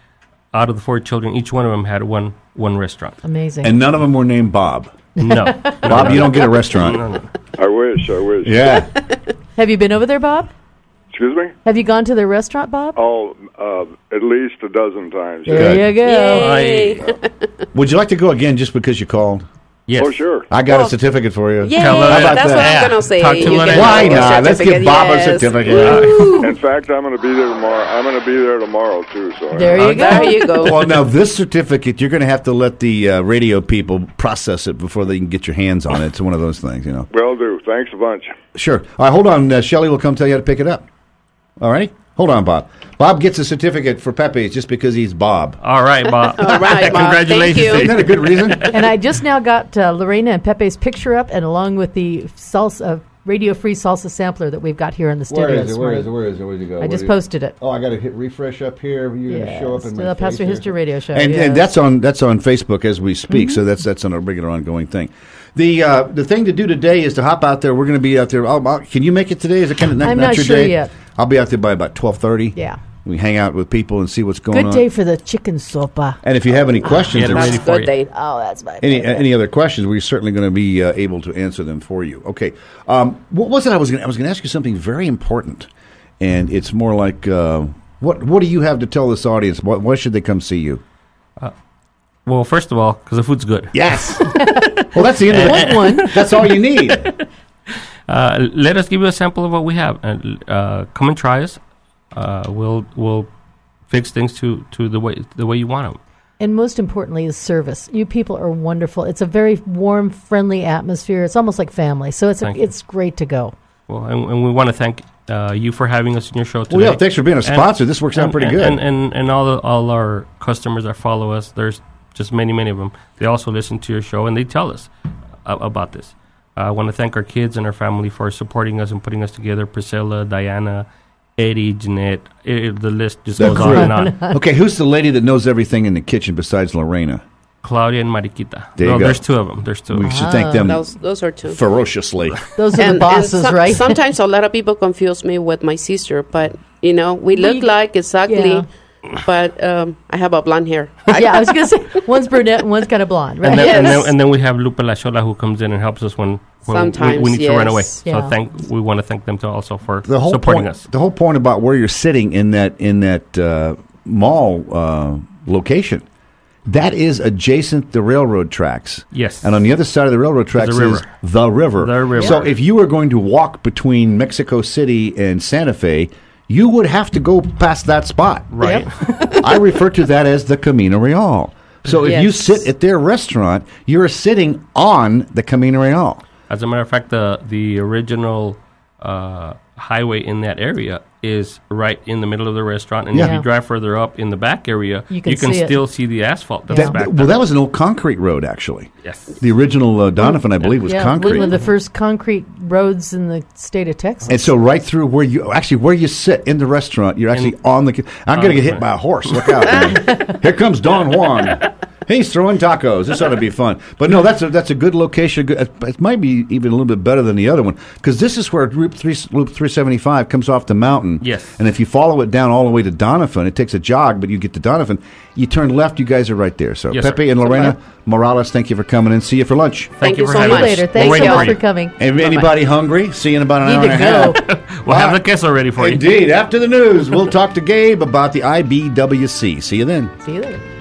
out of the 4 children, each one of them had one restaurant. Amazing. And none of them were named Bob. No. Bob, you don't get a restaurant. No. I wish. Yeah. Have you been over there, Bob? Excuse me? Have you gone to their restaurant, Bob? Oh, at least a dozen times. There you go. Yay. Would you like to go again just because you called? Yes. Oh, sure. I got a certificate for you. Yeah, How about that's that? what I'm going to say. Talk to Lorena. Why not? Let's give Bob a certificate. In fact, I'm going to be there tomorrow. I'm going to be there tomorrow, too. So There you go. There you go. Well, now, this certificate, you're going to have to let the radio people process it before they can get your hands on it. It's one of those things, you know. Will do. Thanks a bunch. Sure. All right, hold on. Shelley will come tell you how to pick it up. All right? Hold on, Bob. Bob gets a certificate for Pepe's just because he's Bob. All right, Bob. All right, Bob. Congratulations. Thank you. Isn't that a good reason? And I just now got Lorena and Pepe's picture up, and along with the salsa, radio-free salsa sampler that we've got here in the studio. Where is it? Where'd you go? I just posted it. Oh, I got to hit refresh up here. You're going to show up in my the Pastor face History Radio Show. And that's on On Facebook as we speak, so that's on a regular ongoing thing. The thing to do today is to hop out there. We're going to be out there. Can you make it today? Is it kind of I'm not not your sure day? yet. I'll be out there by about 12:30. Yeah. We hang out with people and see what's going on. Good day for the chicken sopa. And if you have any questions, That's a good day. Oh, that's my any other questions, we're certainly going to be able to answer them for you. Okay. What was it? I was going to ask you something very important, and it's more like what do you have to tell this audience? Why should they come see you? Well, first of all, because the food's good. Yes. Well, that's the end of it. One. That's all you need. Let us give you a sample of what we have. Come and try us. We'll fix things to the way you want them. And most importantly is service. You people are wonderful. It's a very warm, friendly atmosphere. It's almost like family. So it's great to go. Well, and we want to thank you for having us in your show today. Well, yeah, thanks for being a sponsor. This works out pretty good. And all our customers that follow us, there's just many of them. They also listen to your show and they tell us about this. I want to thank our kids and our family for supporting us and putting us together. Priscilla, Diana, Eddie, Jeanette, the list just goes on and on. Okay, who's the lady that knows everything in the kitchen besides Lorena? Claudia and Mariquita. There's 2 of them. We should thank them those are 2. ferociously. Those are the bosses, right? Sometimes a lot of people confuse me with my sister, but, we look like exactly... Yeah. But I have a blonde hair. I was going to say, one's brunette and one's kind of blonde, right? And then we have Lupe La Chola who comes in and helps us when we need to run away. Yeah. So we want to thank them also for supporting us. The whole point about where you're sitting in that mall location, that is adjacent to railroad tracks. Yes. And on the other side of the railroad tracks is the river. The river. So if you were going to walk between Mexico City and Santa Fe, you would have to go past that spot. Right. Yep. I refer to that as the Camino Real. So if you sit at their restaurant, you're sitting on the Camino Real. As a matter of fact, the original highway in that area is right in the middle of the restaurant. And if you drive further up in the back area, you can still see the asphalt that's back there. Well, that was an old concrete road, actually. Yes. The original Donovan, I believe, was concrete. One of the first concrete roads in the state of Texas. And so right through where you sit in the restaurant, you're actually on the... I'm going to get hit by a horse. Look out, man. Here comes Don Juan. He's throwing tacos. This ought to be fun. But no, that's a good location. It might be even a little bit better than the other one, because this is where Loop 375 comes off the mountain. Yes. And if you follow it down all the way to Donovan, it takes a jog, but you get to Donovan. You turn left, you guys are right there. So yes, Pepe sir. and Lorena Morales, thank you for coming in. See you for lunch. Thank you for so having much. us. Later. Thanks so much for coming. And anybody hungry? See you in about an hour and a half. We'll have the queso ready for you. Indeed. After the news, we'll talk to Gabe about the IBWC. See you then. See you later.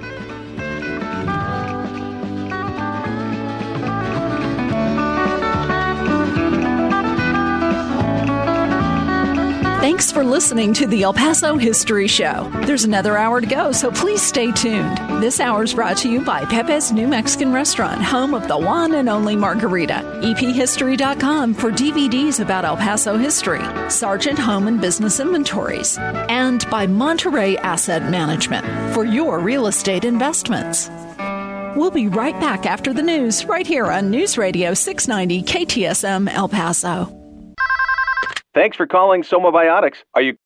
Thanks for listening to the El Paso History Show. There's another hour to go, so please stay tuned. This hour is brought to you by Pepe's New Mexican Restaurant, home of the one and only margarita. EPHistory.com for DVDs about El Paso history. Sargent Home and Business Inventories. And by Monterey Asset Management for your real estate investments. We'll be right back after the news, right here on News Radio 690 KTSM El Paso. Thanks for calling Soma Biotics. Are you